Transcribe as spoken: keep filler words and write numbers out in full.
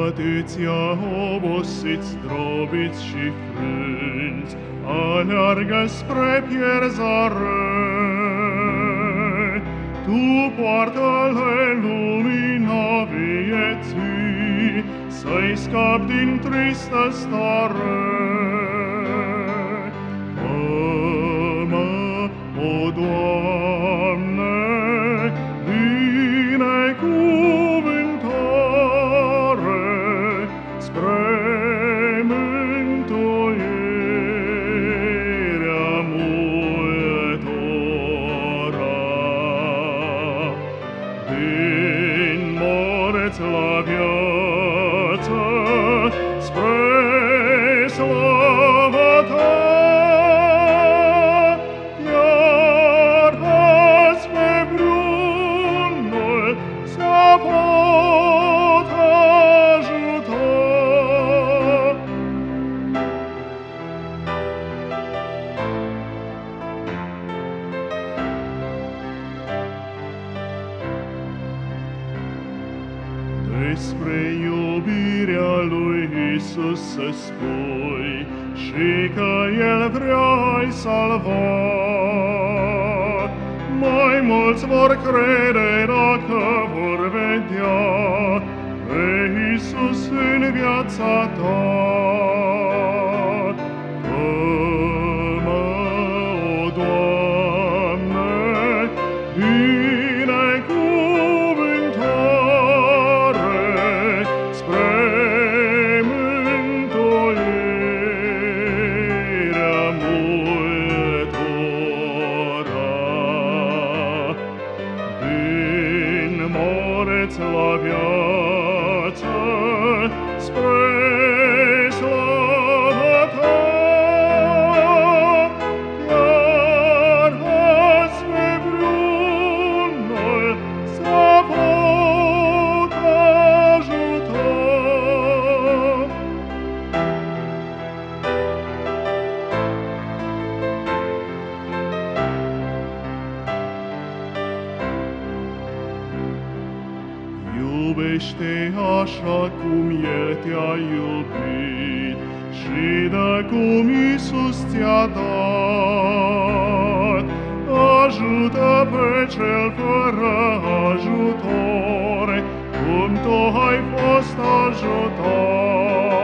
Atâția obosiți, zdrobiți și frânți, aleargă spre pierzare. Tu, poartă-le lumina vieții, să-i scapi din tristă stare. Fă-mă, o Doamne, binecuvântare spre mântuirea multora. Din morți la viață, spre slava Ta, iar azi pe vreunul să pot ajuta. Despre iubirea lui Iisus să spui și că El vrea-i salva. Mai mulți vor crede dacă vor vedea pe Iisus în viața ta. Fă-mă, o Doamne, binecuvântare spre mântuirea multora. Din morți la viață, spre slava Ta, iar azi pe vreunul să pot ajuta. Iubește așa cum El te-a iubit și dă cum Iisus ți-a dat. Ajută pe cel fără ajutor, cum Tu ai fost ajutat.